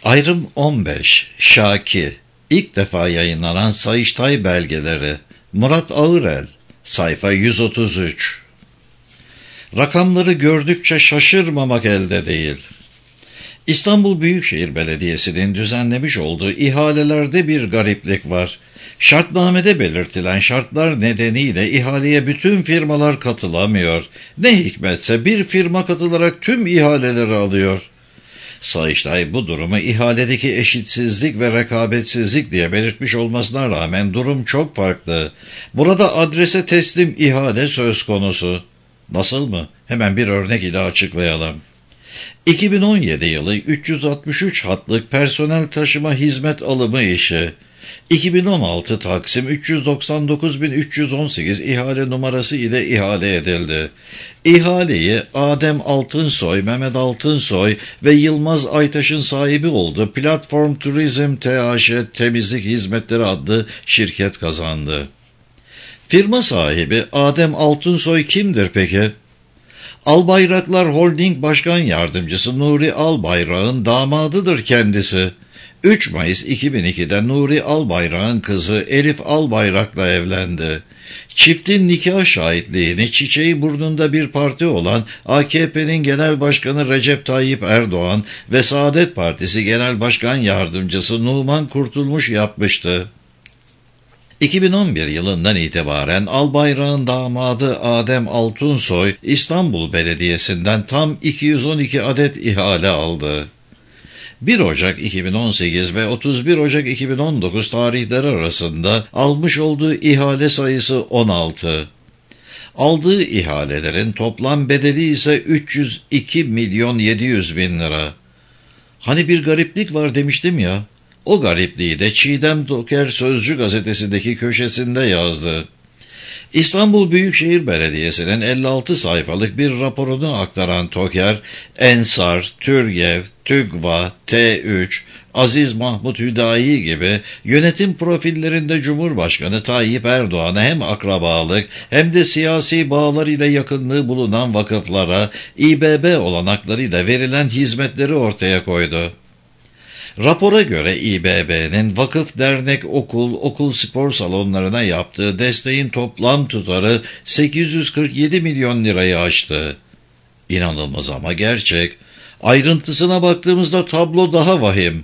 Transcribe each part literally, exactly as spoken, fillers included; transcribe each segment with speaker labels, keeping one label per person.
Speaker 1: Ayrım on beş. Şaki. İlk defa yayınlanan Sayıştay belgeleri. Murat Ağırel. Sayfa yüz otuz üç. Rakamları gördükçe şaşırmamak elde değil. İstanbul Büyükşehir Belediyesi'nin düzenlemiş olduğu ihalelerde bir gariplik var. Şartnamede belirtilen şartlar nedeniyle ihaleye bütün firmalar katılamıyor. Ne hikmetse bir firma katılarak tüm ihaleleri alıyor. Sayıştay bu durumu ihaledeki eşitsizlik ve rekabetsizlik diye belirtmiş olmasına rağmen durum çok farklı. Burada adrese teslim ihale söz konusu. Nasıl mı? Hemen bir örnek ile açıklayalım. iki bin on yedi yılı üç yüz altmış üç hatlık personel taşıma hizmet alımı işi. iki bin on altı Taksim üç yüz doksan dokuz bin üç yüz on sekiz ihale numarası ile ihale edildi. İhaleyi Adem Altınsoy, Mehmet Altınsoy ve Yılmaz Aytaş'ın sahibi olduğu Platform Turizm T A Ş Temizlik Hizmetleri adlı şirket kazandı. Firma sahibi Adem Altınsoy kimdir peki? Albayraklar Holding Başkan Yardımcısı Nuri Albayrak'ın damadıdır kendisi. üç Mayıs iki bin ikide Nuri Albayrak'ın kızı Elif Albayrak'la evlendi. Çiftin nikah şahitliğini çiçeği burnunda bir parti olan A K P'nin Genel Başkanı Recep Tayyip Erdoğan ve Saadet Partisi Genel Başkan Yardımcısı Numan Kurtulmuş yapmıştı. iki bin on bir yılından itibaren Albayrak'ın damadı Adem Altınsoy, İstanbul Belediyesi'nden tam iki yüz on iki adet ihale aldı. bir Ocak iki bin on sekiz ve otuz bir Ocak iki bin on dokuz tarihleri arasında almış olduğu ihale sayısı on altı. Aldığı ihalelerin toplam bedeli ise üç yüz iki milyon yedi yüz bin lira. Hani bir gariplik var demiştim ya, o garipliği de Çiğdem Toker Sözcü gazetesindeki köşesinde yazdı. İstanbul Büyükşehir Belediyesi'nin elli altı sayfalık bir raporunu aktaran Toker, Ensar, Türgev, TÜGVA, T üç, Aziz Mahmut Hüdayi gibi yönetim profillerinde Cumhurbaşkanı Tayyip Erdoğan'a hem akrabalık hem de siyasi bağlarıyla yakınlığı bulunan vakıflara İ B B olanaklarıyla verilen hizmetleri ortaya koydu. Rapora göre İ B B'nin vakıf, dernek, okul, okul spor salonlarına yaptığı desteğin toplam tutarı sekiz yüz kırk yedi milyon lirayı aştı. İnanılmaz ama gerçek. Ayrıntısına baktığımızda tablo daha vahim.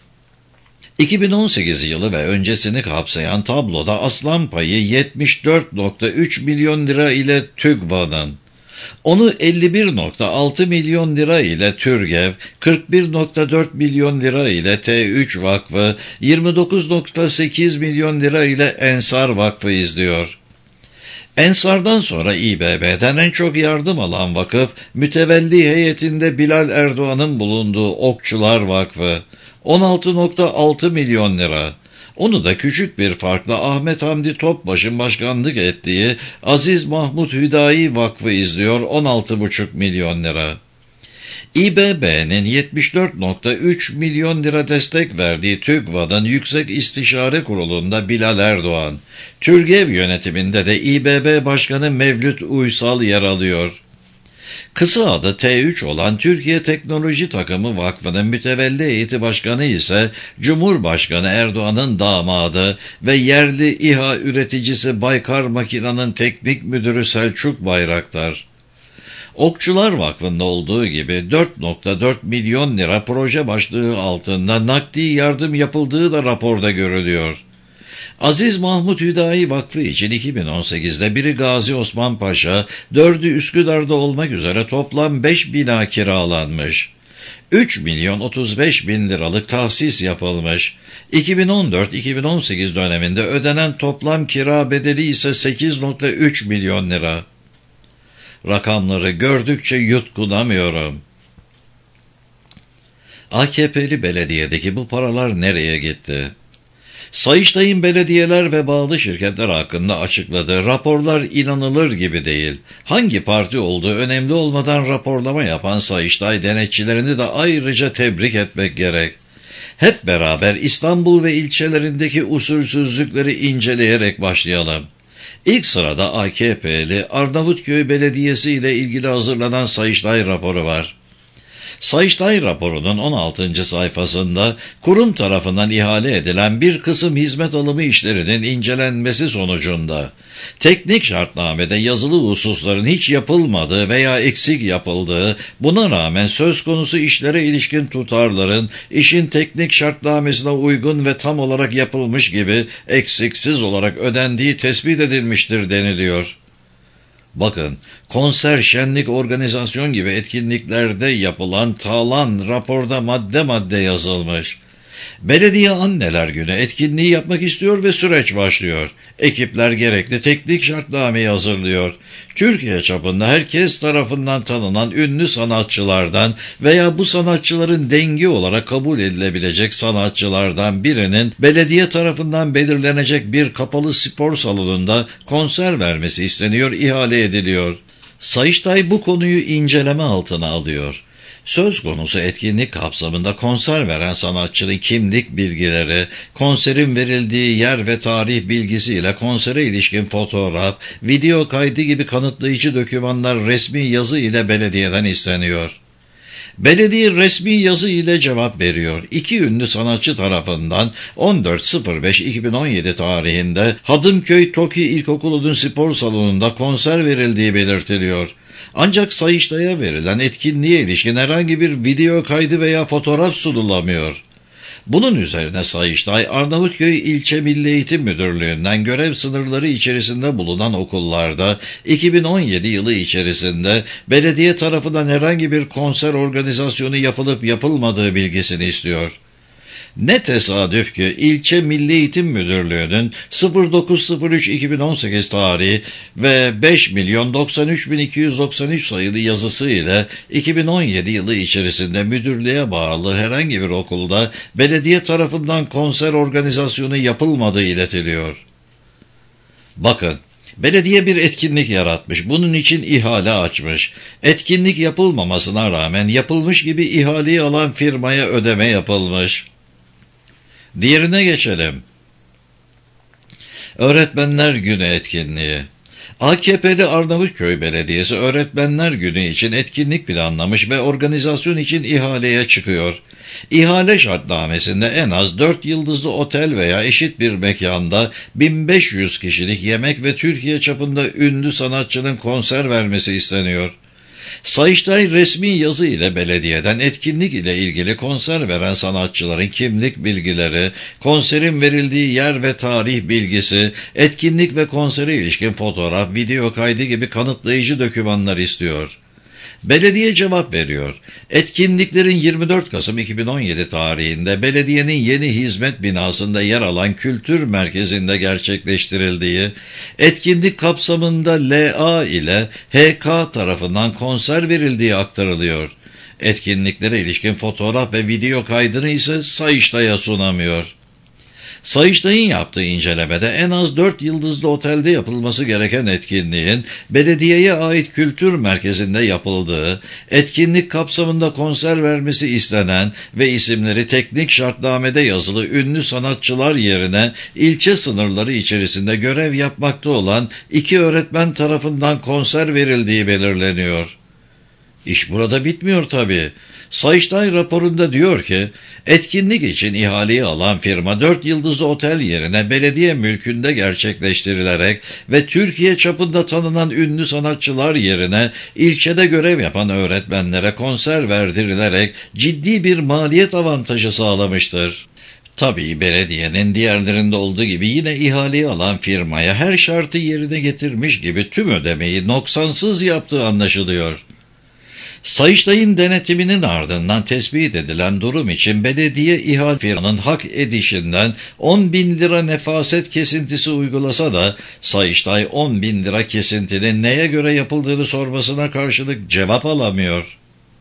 Speaker 1: iki bin on sekiz yılı ve öncesini kapsayan tabloda aslan payı yetmiş dört virgül üç milyon lira ile TÜGVA'nın, onu elli bir virgül altı milyon lira ile Türgev, kırk bir virgül dört milyon lira ile T üç Vakfı, yirmi dokuz virgül sekiz milyon lira ile Ensar Vakfı izliyor. Ensar'dan sonra İ B B'den en çok yardım alan vakıf, mütevelli heyetinde Bilal Erdoğan'ın bulunduğu Okçular Vakfı, on altı virgül altı milyon lira. Onu da küçük bir farkla Ahmet Hamdi Topbaş'ın başkanlık ettiği Aziz Mahmut Hüdayi Vakfı izliyor, on altı buçuk milyon lira. İ B B'nin yetmiş dört virgül üç milyon lira destek verdiği TÜGVA'nın Yüksek İstişare Kurulu'nda Bilal Erdoğan, Türgev yönetiminde de İ B B Başkanı Mevlüt Uysal yer alıyor. Kısa adı T üç olan Türkiye Teknoloji Takımı Vakfı'nın mütevelli heyeti başkanı ise Cumhurbaşkanı Erdoğan'ın damadı ve yerli İHA üreticisi Baykar Makina'nın teknik müdürü Selçuk Bayraktar. Okçular Vakfı'nda olduğu gibi dört virgül dört milyon lira proje başlığı altında nakdi yardım yapıldığı da raporda görülüyor. Aziz Mahmut Hüdayi Vakfı için iki bin on sekizde biri Gazi Osman Paşa, dördü Üsküdar'da olmak üzere toplam beş bina kiralanmış. üç milyon otuz beş bin liralık tahsis yapılmış. iki bin on dört iki bin on sekiz döneminde ödenen toplam kira bedeli ise sekiz virgül üç milyon lira. Rakamları gördükçe yutkunamıyorum. A K P'li belediyedeki bu paralar nereye gitti? Sayıştay'ın belediyeler ve bağlı şirketler hakkında açıkladığı raporlar inanılır gibi değil. Hangi parti olduğu önemli olmadan raporlama yapan Sayıştay denetçilerini de ayrıca tebrik etmek gerek. Hep beraber İstanbul ve ilçelerindeki usulsüzlükleri inceleyerek başlayalım. İlk sırada A K P'li Arnavutköy Belediyesi ile ilgili hazırlanan Sayıştay raporu var. Sayıştay raporunun on altıncı sayfasında kurum tarafından ihale edilen bir kısım hizmet alımı işlerinin incelenmesi sonucunda teknik şartnamede yazılı hususların hiç yapılmadığı veya eksik yapıldığı, buna rağmen söz konusu işlere ilişkin tutarların işin teknik şartnamesine uygun ve tam olarak yapılmış gibi eksiksiz olarak ödendiği tespit edilmiştir deniliyor. Bakın, konser, şenlik, organizasyon gibi etkinliklerde yapılan talan raporda madde madde yazılmış. Belediye Anneler Günü etkinliği yapmak istiyor ve süreç başlıyor. Ekipler gerekli teknik şartnameyi hazırlıyor. Türkiye çapında herkes tarafından tanınan ünlü sanatçılardan veya bu sanatçıların dengi olarak kabul edilebilecek sanatçılardan birinin belediye tarafından belirlenecek bir kapalı spor salonunda konser vermesi isteniyor, ihale ediliyor. Sayıştay bu konuyu inceleme altına alıyor. Söz konusu etkinlik kapsamında konser veren sanatçının kimlik bilgileri, konserin verildiği yer ve tarih bilgisiyle konsere ilişkin fotoğraf, video kaydı gibi kanıtlayıcı dokümanlar resmi yazı ile belediyeden isteniyor. Belediye resmi yazı ile cevap veriyor. İki ünlü sanatçı tarafından on dört beş iki bin on yedi tarihinde Hadımköy Toki İlkokulu'nun spor salonunda konser verildiği belirtiliyor. Ancak Sayıştay'a verilen etkinliğe ilişkin herhangi bir video kaydı veya fotoğraf sunulamıyor. Bunun üzerine Sayıştay, Arnavutköy İlçe Milli Eğitim Müdürlüğü'nden görev sınırları içerisinde bulunan okullarda iki bin on yedi yılı içerisinde belediye tarafından herhangi bir konser organizasyonu yapılıp yapılmadığı bilgisini istiyor. Ne tesadüf ki İlçe Milli Eğitim Müdürlüğü'nün dokuz üç iki bin on sekiz tarihi ve beş milyon doksan üç bin iki yüz doksan üç sayılı yazısı ile iki bin on yedi yılı içerisinde müdürlüğe bağlı herhangi bir okulda belediye tarafından konser organizasyonu yapılmadığı iletiliyor. Bakın, belediye bir etkinlik yaratmış, bunun için ihale açmış. Etkinlik yapılmamasına rağmen yapılmış gibi ihaleyi alan firmaya ödeme yapılmış. Diğerine geçelim. Öğretmenler Günü etkinliği. A K P'li Arnavutköy Belediyesi Öğretmenler Günü için etkinlik planlamış ve organizasyon için ihaleye çıkıyor. İhale şartnamesinde en az dört yıldızlı otel veya eşit bir mekanda bin beş yüz kişilik yemek ve Türkiye çapında ünlü sanatçının konser vermesi isteniyor. Sayıştay resmi yazı ile belediyeden etkinlik ile ilgili konser veren sanatçıların kimlik bilgileri, konserin verildiği yer ve tarih bilgisi, etkinlik ve konsere ilişkin fotoğraf, video kaydı gibi kanıtlayıcı dokümanlar istiyor. Belediye cevap veriyor. Etkinliklerin yirmi dört Kasım iki bin on yedi tarihinde belediyenin yeni hizmet binasında yer alan kültür merkezinde gerçekleştirildiği, etkinlik kapsamında L A ile H K tarafından konser verildiği aktarılıyor. Etkinliklere ilişkin fotoğraf ve video kaydını ise Sayıştay'a sunamıyor. Sayıştay'ın yaptığı incelemede en az dört yıldızlı otelde yapılması gereken etkinliğin belediyeye ait kültür merkezinde yapıldığı, etkinlik kapsamında konser vermesi istenen ve isimleri teknik şartnamede yazılı ünlü sanatçılar yerine ilçe sınırları içerisinde görev yapmakta olan iki öğretmen tarafından konser verildiği belirleniyor. İş burada bitmiyor tabii. Sayıştay raporunda diyor ki, etkinlik için ihaleyi alan firma dört yıldızlı otel yerine belediye mülkünde gerçekleştirilerek ve Türkiye çapında tanınan ünlü sanatçılar yerine ilçede görev yapan öğretmenlere konser verdirilerek ciddi bir maliyet avantajı sağlamıştır. Tabii belediyenin diğerlerinde olduğu gibi yine ihaleyi alan firmaya her şartı yerine getirmiş gibi tüm ödemeyi noksansız yaptığı anlaşılıyor. Sayıştay'ın denetiminin ardından tespit edilen durum için belediye ihale firmanın hak edişinden on bin lira nefaset kesintisi uygulasa da Sayıştay on bin lira kesintinin neye göre yapıldığını sormasına karşılık cevap alamıyor.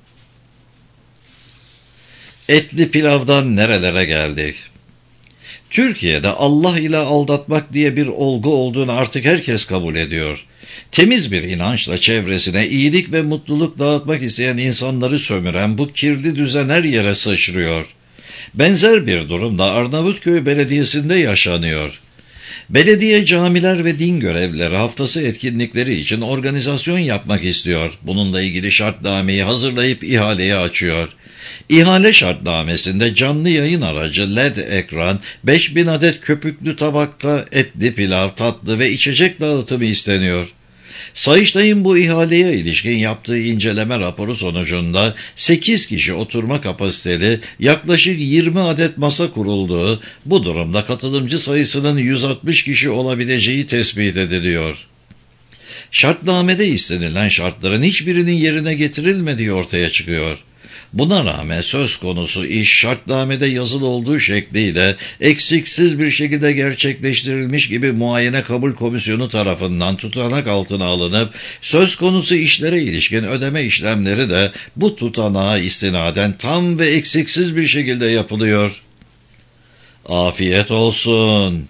Speaker 1: Etli pilavdan nerelere geldik? Türkiye'de Allah ile aldatmak diye bir olgu olduğunu artık herkes kabul ediyor. Temiz bir inançla çevresine iyilik ve mutluluk dağıtmak isteyen insanları sömüren bu kirli düzen her yere sıçrıyor. Benzer bir durum da Arnavutköy Belediyesi'nde yaşanıyor. Belediye camiler ve din görevlileri haftası etkinlikleri için organizasyon yapmak istiyor. Bununla ilgili şartnameyi hazırlayıp ihaleye açıyor. İhale şartnamesinde canlı yayın aracı, led ekran, beş bin adet köpüklü tabakta etli pilav, tatlı ve içecek dağıtımı isteniyor. Sayıştay'ın bu ihaleye ilişkin yaptığı inceleme raporu sonucunda sekiz kişi oturma kapasiteli yaklaşık yirmi adet masa kurulduğu, bu durumda katılımcı sayısının yüz altmış kişi olabileceği tespit ediliyor. Şartnamede istenilen şartların hiçbirinin yerine getirilmediği ortaya çıkıyor. Buna rağmen söz konusu iş şartnamede yazılı olduğu şekliyle eksiksiz bir şekilde gerçekleştirilmiş gibi Muayene Kabul Komisyonu tarafından tutanak altına alınıp söz konusu işlere ilişkin ödeme işlemleri de bu tutanağa istinaden tam ve eksiksiz bir şekilde yapılıyor. Afiyet olsun.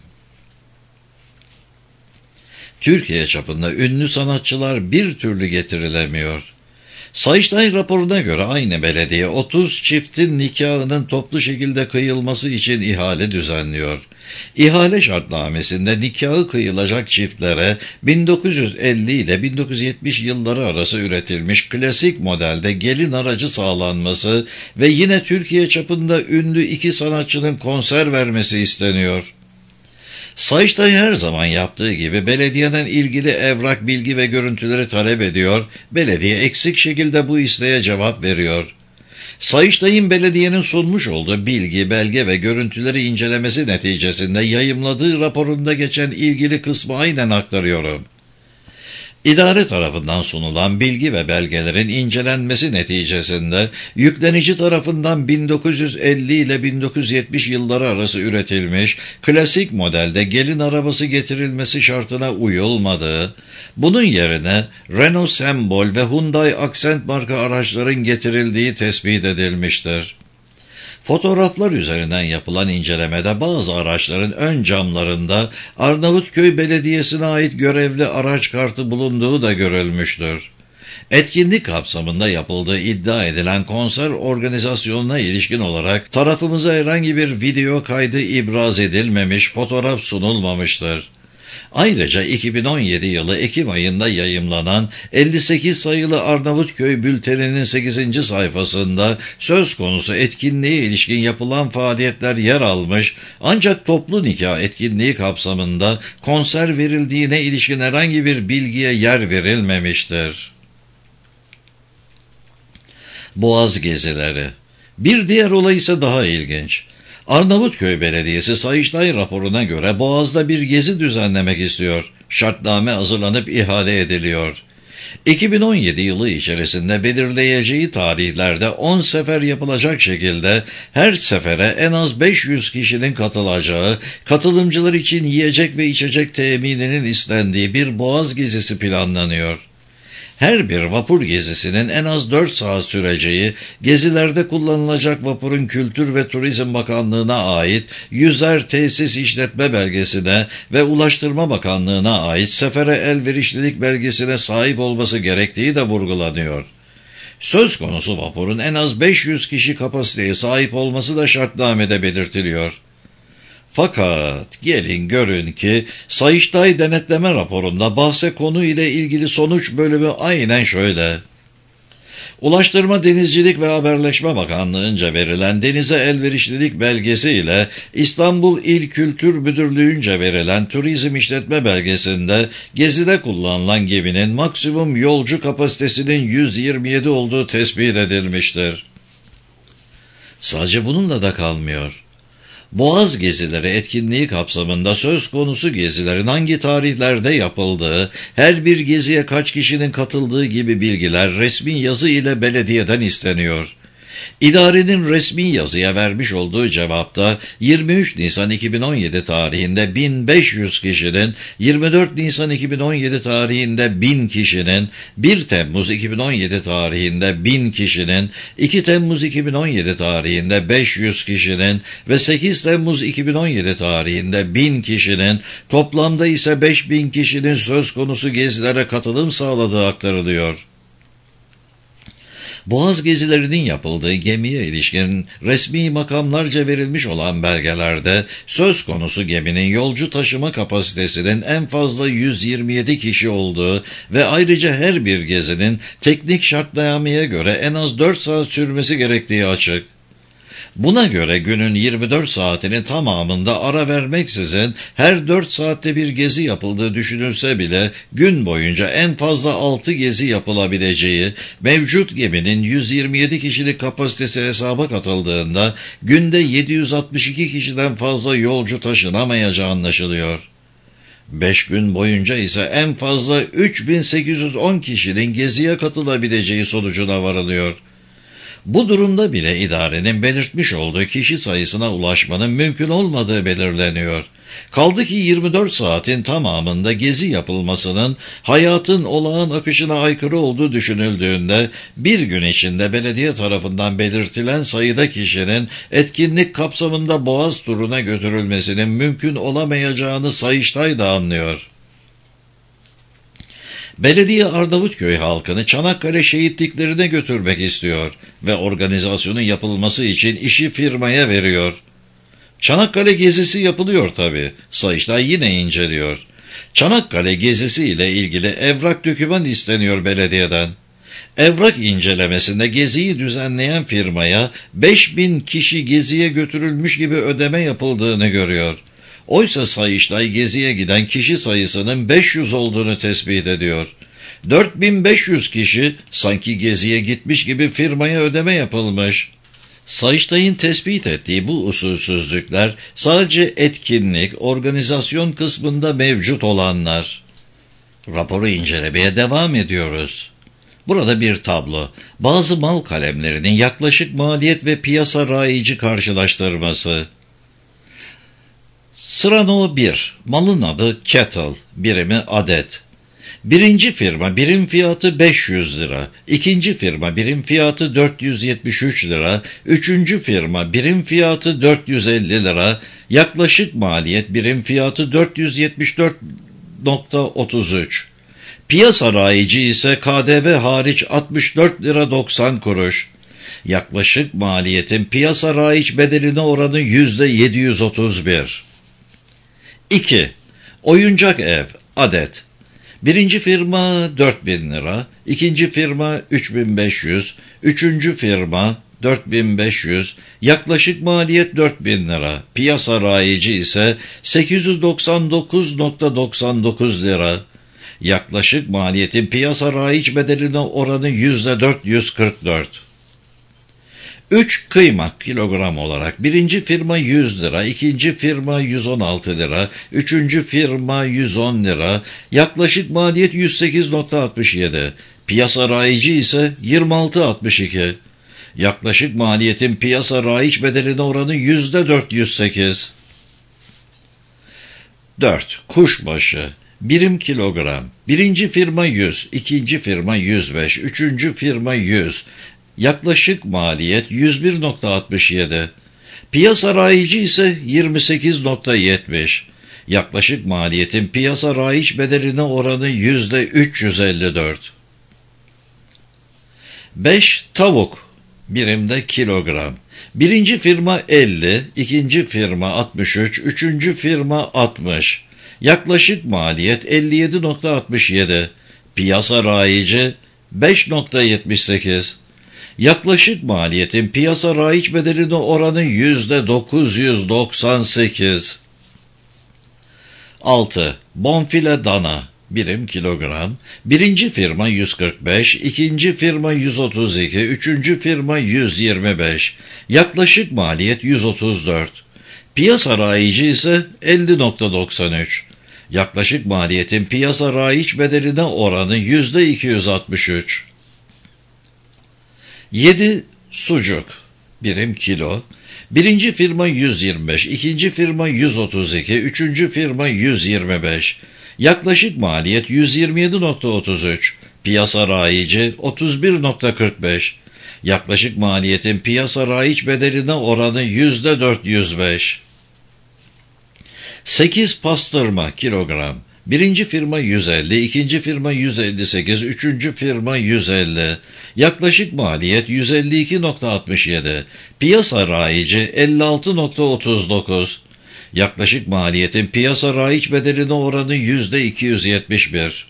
Speaker 1: Türkiye çapında ünlü sanatçılar bir türlü getirilemiyor. Sayıştay raporuna göre aynı belediye otuz çiftin nikahının toplu şekilde kıyılması için ihale düzenliyor. İhale şartnamesinde nikahı kıyılacak çiftlere bin dokuz yüz elli ile bin dokuz yüz yetmiş yılları arası üretilmiş klasik modelde gelin aracı sağlanması ve yine Türkiye çapında ünlü iki sanatçının konser vermesi isteniyor. Sayıştay her zaman yaptığı gibi belediyeden ilgili evrak, bilgi ve görüntüleri talep ediyor, belediye eksik şekilde bu isteğe cevap veriyor. Sayıştay'ın belediyenin sunmuş olduğu bilgi, belge ve görüntüleri incelemesi neticesinde yayımladığı raporunda geçen ilgili kısmı aynen aktarıyorum. İdare tarafından sunulan bilgi ve belgelerin incelenmesi neticesinde yüklenici tarafından bin dokuz yüz elli ile bin dokuz yüz yetmiş yılları arası üretilmiş klasik modelde gelin arabası getirilmesi şartına uyulmadığı, bunun yerine Renault Sembol ve Hyundai Accent marka araçların getirildiği tespit edilmiştir. Fotoğraflar üzerinden yapılan incelemede bazı araçların ön camlarında Arnavutköy Belediyesi'ne ait görevli araç kartı bulunduğu da görülmüştür. Etkinlik kapsamında yapıldığı iddia edilen konser organizasyonuna ilişkin olarak tarafımıza herhangi bir video kaydı ibraz edilmemiş, fotoğraf sunulmamıştır. Ayrıca iki bin on yedi yılı Ekim ayında yayımlanan elli sekiz sayılı Arnavutköy Bülteni'nin sekizinci sayfasında söz konusu etkinliğe ilişkin yapılan faaliyetler yer almış, ancak toplu nikah etkinliği kapsamında konser verildiğine ilişkin herhangi bir bilgiye yer verilmemiştir. Boğaz gezileri. Bir diğer olay ise daha ilginç. Arnavutköy Belediyesi Sayıştay raporuna göre Boğaz'da bir gezi düzenlemek istiyor. Şartname hazırlanıp ihale ediliyor. iki bin on yedi yılı içerisinde belirleyeceği tarihlerde on sefer yapılacak şekilde her sefere en az beş yüz kişinin katılacağı, katılımcılar için yiyecek ve içecek temininin istendiği bir Boğaz gezisi planlanıyor. Her bir vapur gezisinin en az dört saat süreceği, gezilerde kullanılacak vapurun Kültür ve Turizm Bakanlığı'na ait yüzer tesis işletme belgesine ve Ulaştırma Bakanlığı'na ait sefere elverişlilik belgesine sahip olması gerektiği de vurgulanıyor. Söz konusu vapurun en az beş yüz kişi kapasiteye sahip olması da şartnamede belirtiliyor. Fakat gelin görün ki Sayıştay denetleme raporunda bahse konu ile ilgili sonuç bölümü aynen şöyle. Ulaştırma, Denizcilik ve Haberleşme Bakanlığı'nca verilen denize elverişlilik belgesi ile İstanbul İl Kültür Müdürlüğü'nce verilen turizm işletme belgesinde gezide kullanılan geminin maksimum yolcu kapasitesinin yüz yirmi yedi olduğu tespit edilmiştir. Sadece bununla da kalmıyor. Boğaz gezileri etkinliği kapsamında söz konusu gezilerin hangi tarihlerde yapıldığı, her bir geziye kaç kişinin katıldığı gibi bilgiler resmi yazı ile belediyeden isteniyor. İdarenin resmi yazıya vermiş olduğu cevapta yirmi üç Nisan iki bin on yedi tarihinde bin beş yüz kişinin, yirmi dört Nisan iki bin on yedi tarihinde bin kişinin, bir Temmuz iki bin on yedi tarihinde bin kişinin, iki Temmuz iki bin on yedi tarihinde beş yüz kişinin ve sekiz Temmuz iki bin on yedi tarihinde bin kişinin, toplamda ise beş bin kişinin söz konusu gezilere katılım sağladığı aktarılıyor. Boğaz gezilerinin yapıldığı gemiye ilişkin resmi makamlarca verilmiş olan belgelerde söz konusu geminin yolcu taşıma kapasitesinin en fazla yüz yirmi yedi kişi olduğu ve ayrıca her bir gezinin teknik şartnameye göre en az dört saat sürmesi gerektiği açık. Buna göre günün yirmi dört saatinin tamamında ara vermeksizin her dört saatte bir gezi yapıldığı düşünülse bile gün boyunca en fazla altı gezi yapılabileceği, mevcut geminin yüz yirmi yedi kişilik kapasitesi hesaba katıldığında günde yedi yüz altmış iki kişiden fazla yolcu taşınamayacağı anlaşılıyor. beş gün boyunca ise en fazla üç bin sekiz yüz on kişinin geziye katılabileceği sonucuna varılıyor. Bu durumda bile idarenin belirtmiş olduğu kişi sayısına ulaşmanın mümkün olmadığı belirleniyor. Kaldı ki yirmi dört saatin tamamında gezi yapılmasının hayatın olağan akışına aykırı olduğu düşünüldüğünde bir gün içinde belediye tarafından belirtilen sayıda kişinin etkinlik kapsamında Boğaz turuna götürülmesinin mümkün olamayacağını Sayıştay da anlıyor. Belediye Arnavutköy halkını Çanakkale şehitliklerine götürmek istiyor ve organizasyonun yapılması için işi firmaya veriyor. Çanakkale gezisi yapılıyor tabii. Sayıştay yine inceliyor. Çanakkale gezisi ile ilgili evrak doküman isteniyor belediyeden. Evrak incelemesinde geziyi düzenleyen firmaya beş bin kişi geziye götürülmüş gibi ödeme yapıldığını görüyor. Oysa Sayıştay geziye giden kişi sayısının beş yüz olduğunu tespit ediyor. dört bin beş yüz kişi sanki geziye gitmiş gibi firmaya ödeme yapılmış. Sayıştay'ın tespit ettiği bu usulsüzlükler sadece etkinlik, organizasyon kısmında mevcut olanlar. Raporu incelemeye devam ediyoruz. Burada bir tablo, bazı mal kalemlerinin yaklaşık maliyet ve piyasa rayici karşılaştırması. Sırano bir. Malın adı Kettle, birimi adet. Birinci firma birim fiyatı beş yüz lira, ikinci firma birim fiyatı dört yüz yetmiş üç lira, üçüncü firma birim fiyatı dört yüz elli lira, yaklaşık maliyet birim fiyatı dört yüz yetmiş dört nokta otuz üç. Piyasa rayici ise K D V hariç altmış dört lira doksan kuruş. Yaklaşık maliyetin piyasa rayiç bedeline oranı yüzde yedi yüz otuz bir. iki. Oyuncak ev, adet. Birinci firma dört bin lira, ikinci firma üç bin beş yüz, üçüncü firma dört bin beş yüz, yaklaşık maliyet dört bin lira, piyasa rayici ise sekiz yüz doksan dokuz nokta doksan dokuz lira. Yaklaşık maliyetin piyasa rayiç bedeline oranı yüzde dört yüz kırk dört. üç. Kıymak kilogram olarak birinci firma yüz lira, ikinci firma yüz on altı lira, üçüncü firma yüz on lira, yaklaşık maliyet yüz sekiz nokta altmış yedi, piyasa rayici ise yirmi altı nokta altmış iki. Yaklaşık maliyetin piyasa rayiç bedeline oranı yüzde dört yüz sekiz. dört. Kuşbaşı birim kilogram. Birinci firma yüz, ikinci firma yüz beş, üçüncü firma yüz. Yaklaşık maliyet yüz bir nokta altmış yedi. Piyasa rayici ise yirmi sekiz nokta yetmiş. Yaklaşık maliyetin piyasa rayiç bedeline oranı yüzde üç yüz elli dört. beş. Tavuk birimde kilogram. Birinci firma elli, ikinci firma altmış üç, üçüncü firma altmış. Yaklaşık maliyet elli yedi nokta altmış yedi. Piyasa rayici beş nokta yetmiş sekiz. Yaklaşık maliyetin piyasa rayiç bedeline oranı yüzde dokuz yüz doksan sekiz. altı. Bonfile dana birim kilogram. Birinci firma yüz kırk beş, ikinci firma yüz otuz iki, üçüncü firma yüz yirmi beş. Yaklaşık maliyet yüz otuz dört. Piyasa rayici ise elli nokta doksan üç. Yaklaşık maliyetin piyasa rayiç bedeline oranı yüzde iki yüz altmış üç. yedi. Sucuk birim kilo. Birinci firma yüz yirmi beş, ikinci firma yüz otuz iki, üçüncü firma yüz yirmi beş. Yaklaşık maliyet yüz yirmi yedi nokta otuz üç. Piyasa rayici otuz bir nokta kırk beş. Yaklaşık maliyetin piyasa rayiç bedeline oranı yüzde dört yüz beş. sekiz. Pastırma kilogram. Birinci firma yüz elli, ikinci firma yüz elli sekiz, üçüncü firma yüz elli. Yaklaşık maliyet yüz elli iki virgül altmış yedi. Piyasa rayici elli altı virgül otuz dokuz. Yaklaşık maliyetin piyasa rayiç bedeline oranı yüzde iki yüz yetmiş bir.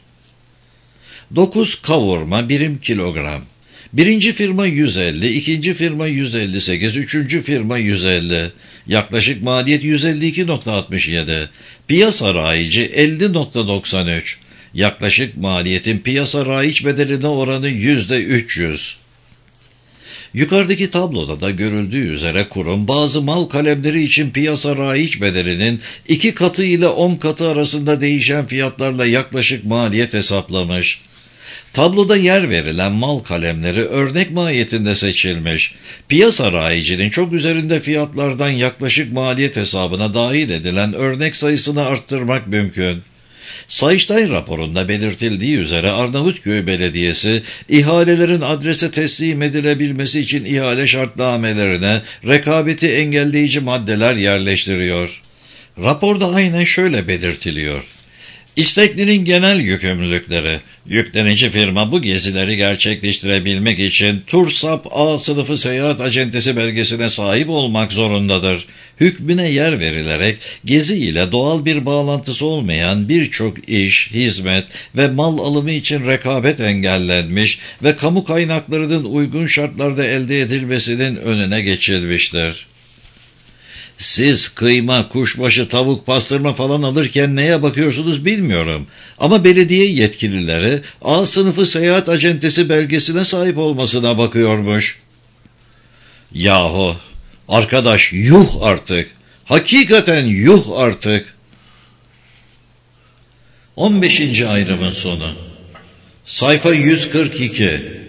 Speaker 1: dokuz kavurma birim kilogram. Birinci firma yüz elli, ikinci firma yüz elli sekiz, üçüncü firma yüz elli. Yaklaşık maliyet yüz elli iki virgül altmış yedi. Piyasa rayici elli virgül doksan üç. Yaklaşık maliyetin piyasa rayiç bedeline oranı yüzde üç yüz. Yukarıdaki tabloda da görüldüğü üzere kurum bazı mal kalemleri için piyasa rayiç bedelinin iki katı ile on katı arasında değişen fiyatlarla yaklaşık maliyet hesaplamış. Tabloda yer verilen mal kalemleri örnek mahiyetinde seçilmiş. Piyasa rayicinin çok üzerinde fiyatlardan yaklaşık maliyet hesabına dahil edilen örnek sayısını arttırmak mümkün. Sayıştay raporunda belirtildiği üzere Arnavutköy Belediyesi, ihalelerin adrese teslim edilebilmesi için ihale şartnamelerine rekabeti engelleyici maddeler yerleştiriyor. Raporda aynen şöyle belirtiliyor. İsteklinin genel yükümlülükleri. Yüklenici firma bu gezileri gerçekleştirebilmek için TURSAP A sınıfı seyahat acentesi belgesine sahip olmak zorundadır. Hükmüne yer verilerek gezi ile doğal bir bağlantısı olmayan birçok iş, hizmet ve mal alımı için rekabet engellenmiş ve kamu kaynaklarının uygun şartlarda elde edilmesinin önüne geçilmiştir. Siz kıyma, kuşbaşı, tavuk, pastırma falan alırken neye bakıyorsunuz bilmiyorum. Ama belediye yetkilileri A sınıfı seyahat acentesi belgesine sahip olmasına bakıyormuş. Yahu, arkadaş yuh artık. Hakikaten yuh artık. on beşinci ayrımın sonu. Sayfa yüz kırk iki.